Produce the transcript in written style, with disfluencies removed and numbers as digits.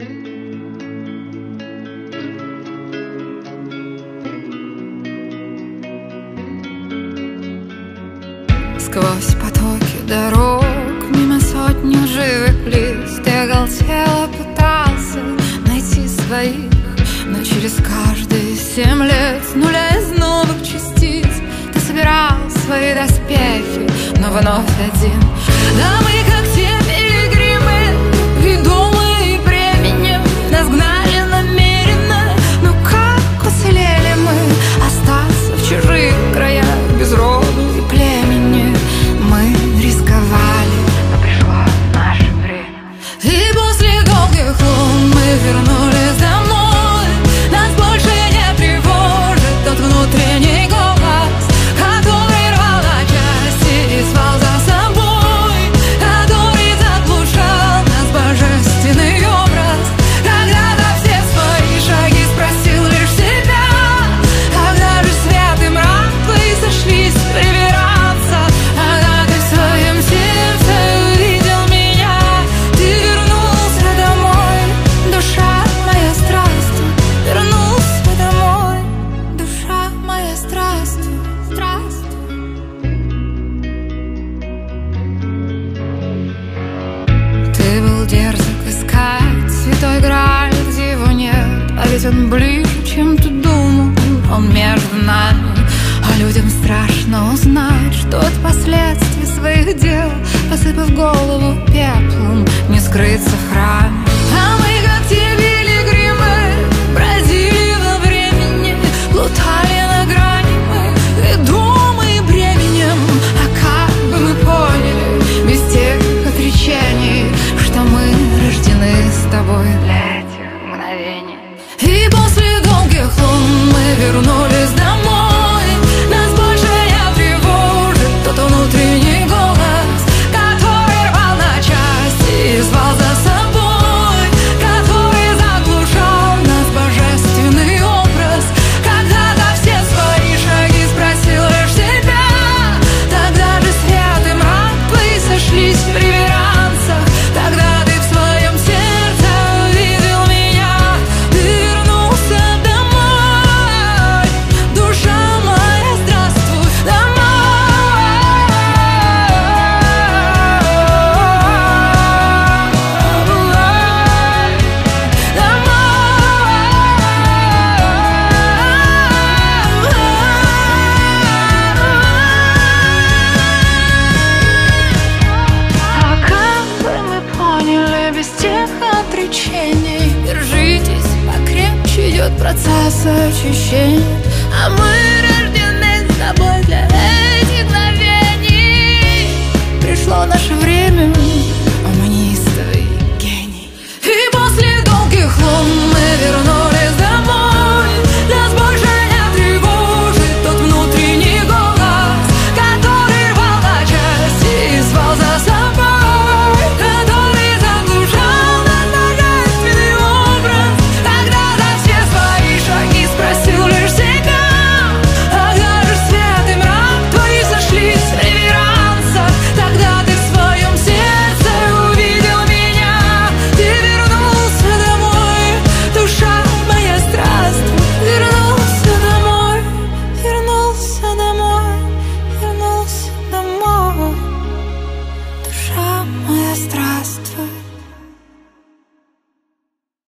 Сквозь потоки дорог, мимо сотни живых лиц, ты оголтело пытался найти своих, но через каждые 7 лет с нуля из новых частиц ты собирал свои доспехи, но вновь один. Да мы как те пилигримы, ведомые временем, нас гнали намеренно, но как уцелели мы остаться в чужих краях без роду и племени? Мы рисковали, но пришло наше время. И после долгих лун мы вернулись домой. Нас больше не тревожит тот внутренний голос, который рвал на части и звал за собой, который заглушал нас божественный образ. Когда-то все свои шаги спросил лишь себя, когда же свет и мрак твои сошлись в реверансах, когда ты в своем сердце увидел меня, ты вернулся домой, душа моя, здравствуй. Вернулся домой, душа моя, здравствуй, здравствуй. Ты был дерзок искать святой Грааль, где его нет, а ведь он ближе, чем ты думал. Он между нами, а людям страшно узнать, что от последствий своих дел, посыпав голову пеплом, не скрыться в храме. А мы как те пилигримы бродили во времени, плутали на грани мы, ведомые бременем. А как бы мы поняли без тех отречений, что мы рождены с тобой для этих мгновений? И после долгих лун мы вернулись домой. Нас больше не тревожит тот внутренний голос, который рвал на части и звал за собой, который заглушал нас божественный образ. Когда-то все свои шаги спросил лишь себя, тогда же свет и мрак твои сошлись в реверансах, тогда ты в своем сердце увидел меня, ты вернулся домой, душа моя, здравствуй, домой. А как бы мы поняли без тех отречений? Держитесь покрепче, идет процесс очищения, а мы рождены с тобой для этих мгновений. Пришло наше